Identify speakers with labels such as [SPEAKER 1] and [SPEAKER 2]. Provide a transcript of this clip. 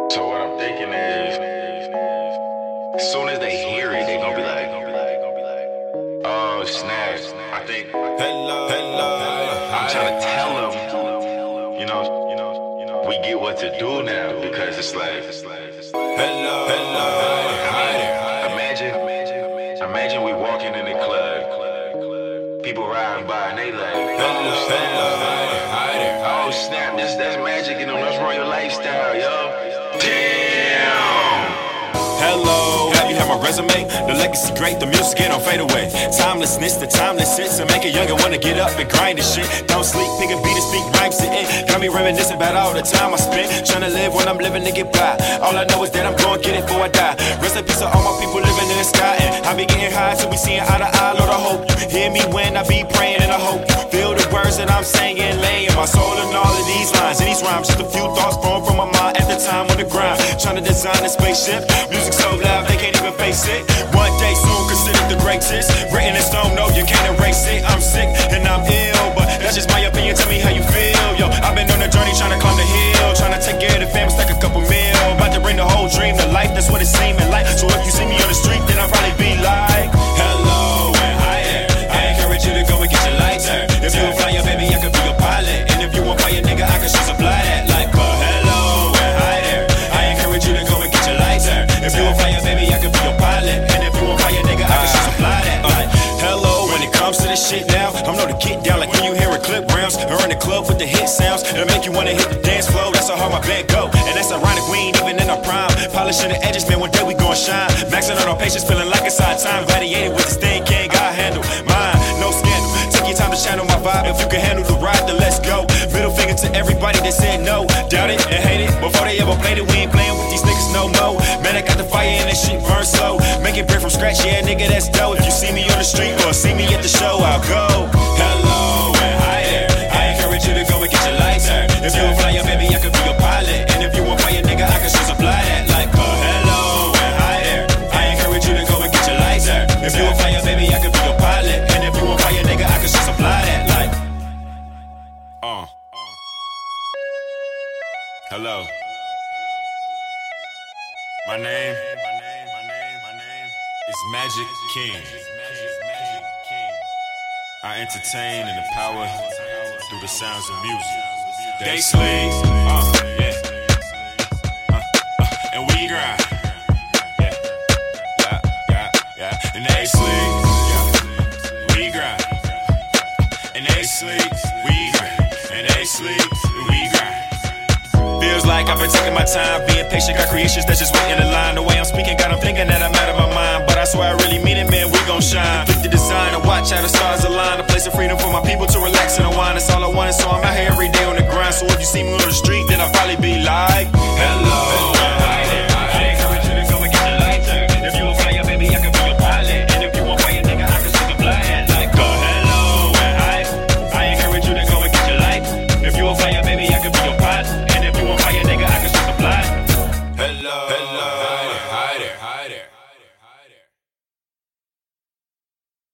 [SPEAKER 1] So what I'm thinking is, as soon as they hear it, they gonna be like, oh snap. I think I'm trying to tell them, we get what to do now, because it's like, imagine we walking in the club, people riding by and they like, oh snap, that's magic, that's royal lifestyle, yo. Damn.
[SPEAKER 2] Hello, have you heard my resume? The legacy great, the music it don't fade away. Timelessness, the timeless hits, and make a younger wanna get up and grind this shit. Don't sleep, pick a beat and speak rhymes to it. Got me reminiscing about all the time I spent trying to live when I'm living to get by. All I know is that I'm gonna get it before I die. Rest in peace to all my people living in the sky, and I be getting high till we seeing eye to eye. Lord, I hope you hear me when I be praying, and I hope you feel the words that I'm saying, laying my soul in all of these lines and these rhymes. Just a few thoughts born from my mind at the time on the grind, trying to design a spaceship. Music so loud they can't even face it. One day soon considered the greatest, written in stone, no you can't erase it. I'm sick and I'm ill, but that's just my opinion. Tell me how you feel, yo. I've been on a journey trying to climb the hill, trying to take care of the family, stack a couple mil, about to bring the whole dream to life. That's what it's seeming like. So if you see me on the street, then I'll probably be like, hello and hi there. I encourage you to go and get your lights turned. If you a flyer, baby, I could be your pilot, and if you want fire, nigga, I can show supply that. Like, hello and hi there. I encourage you to go and get your lights turned. If you a flyer, baby, I could be your pilot, and if you want fire, nigga, I can show supply that. Like, hello. When it comes to this shit now, I'm know to get down like when you hear a clip rounds, or in the club with the hit sounds, it'll make you wanna hit the dance floor. That's how hard my bed go, and that's ironic. We ain't even in our prime, polishing the edges, man. One day we gon' shine, maxing out our patience, feeling like it's our time. Gladiated with this thing, can't God handle mine. No scandal. Take your time to channel my vibe. If you can handle the ride, then let's go. Middle finger to everybody that said no, doubt it and hate it before they ever played it. We ain't playing with these niggas no more. Man, I got the fire and that shit burn slow. Making bread from scratch, yeah, nigga, that's dope. If you see me on the street or see me at the show, I'll go. Hello and hi there. I encourage you to go and get your lights turned. If you a flyer, baby, I could be your pilot, and if you want fire, nigga, I can show supply that. Like, hello and hi there. I encourage you to go and get your lights turned. If you a flyer, baby, I could be your pilot, and if you want fire, nigga, I can show supply that. Like, hello. My name is Magic King. I entertain and empower through the sounds of music. They sling, and we grind. And they sling, we grind. And they sleep, we grind. And they sleep, we grind. Feels like I've been taking my time, being patient, got creations that's just waiting in line. The way I'm speaking, got them thinking that I'm out of my mind, but I swear I really mean it, man, we gon' shine. Flip the design and watch how the stars align. A place of freedom for my people to relax and unwind. That's all I want, so I'm out here every day on the grind. So if you see me